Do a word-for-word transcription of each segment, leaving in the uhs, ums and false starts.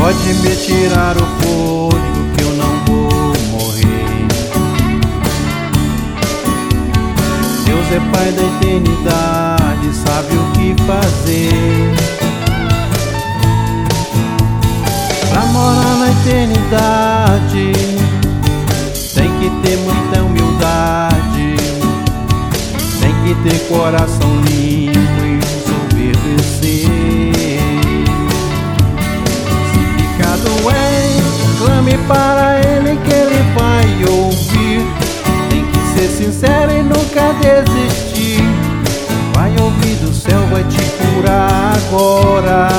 Pode me tirar o fôlego que eu não vou morrer. Deus é Pai da eternidade, sabe o que fazer. Pra morar na eternidade tem que ter muita humildade, tem que ter coração limpo e soberbecer. Doente, clame para Ele que Ele vai ouvir. Tem que ser sincero e nunca desistir. Vai ouvir do céu, vai te curar agora.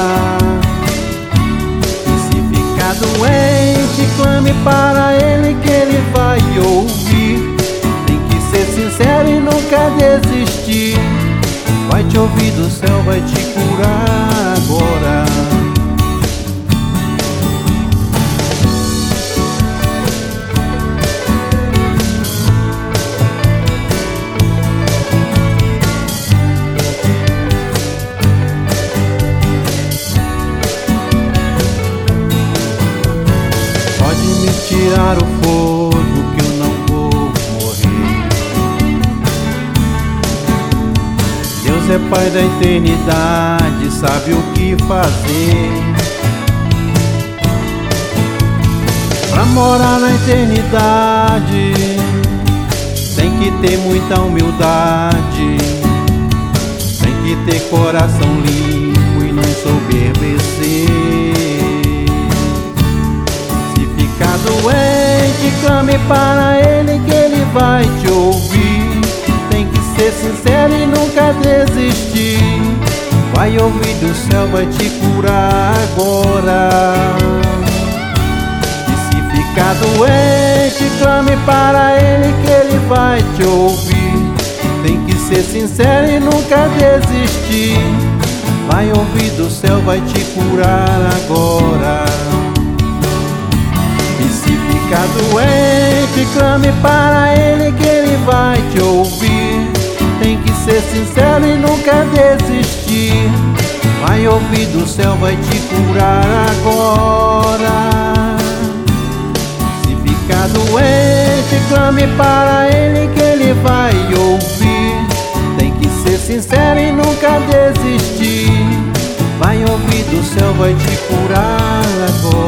E se ficar doente, clame para Ele que Ele vai ouvir. Tem que ser sincero e nunca desistir. Vai te ouvir do céu, vai te curar agora. Tirar o fogo que eu não vou morrer. Deus é Pai da eternidade, sabe o que fazer. Pra morar na eternidade tem que ter muita humildade, tem que ter coração limpo e não ensoberbecer. Doente, clame para Ele que Ele vai te ouvir. Tem que ser sincero e nunca desistir. Vai ouvir do céu, vai te curar agora. E se ficar doente, clame para Ele que Ele vai te ouvir. Tem que ser sincero e nunca desistir. Vai ouvir do céu, vai te curar agora. Fica doente, clame para Ele que Ele vai te ouvir. Tem que ser sincero e nunca desistir. Vai ouvir do céu, vai te curar agora. Se ficar doente, clame para Ele que Ele vai ouvir. Tem que ser sincero e nunca desistir. Vai ouvir do céu, vai te curar agora.